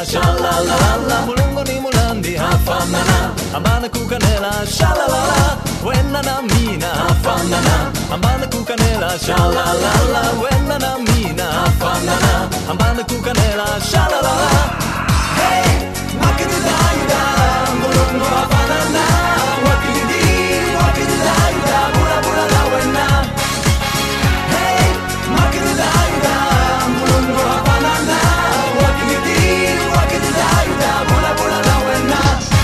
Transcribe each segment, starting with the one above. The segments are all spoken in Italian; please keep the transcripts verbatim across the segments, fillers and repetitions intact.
shalalala, mulungo ni mulandi hafanana, ambana kukanela shalalala, wenna na mina hafanana, ambana kukanela shalalala, wenna na mina hafanana, ambana kukanela shalalala. Hey, makirudaida, mulungo hafanana, wakidi, wakirudaida, bula bula la wenna. Hey, makirudaida, mulungo hafanana, wakidi, wakirudaida, bula bula la wenna.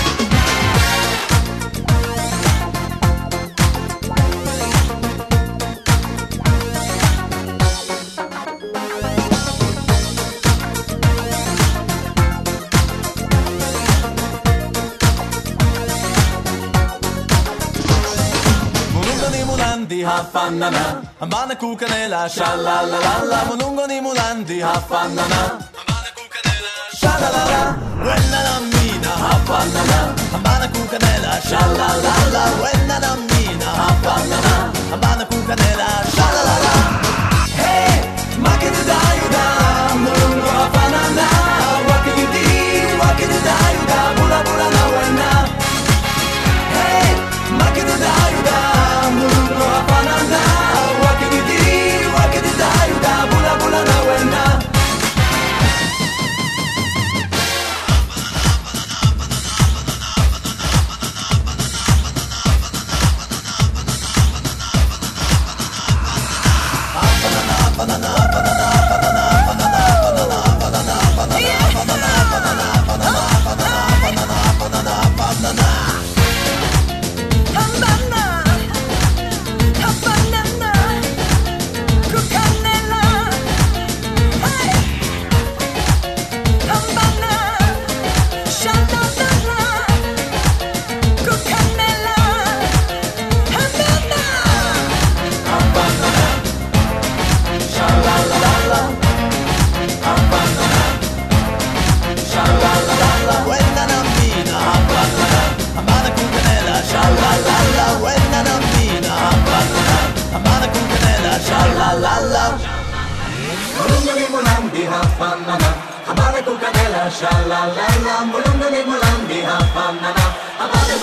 Mulungo hafanana, ambana kukanela shalalala, mulungo ni mulandi hafanana, ambana kukanela shalalala, wenna na mina hafanana, ambana kukanela shalalala, wenna na mina hafanana, ambana kukanela shalalala. Hey, makirudaida, mulungo hafanana, wakidi, wakirudaida, bula bula na wenna. Hey, makirudaida, mulungo hafanana, wakidi, wakirudaida, bula bula na wenna. Mulungo ni mulandi hafanana, ambana kukanela shalalala, mulungo ni mulandi hafanana, ambana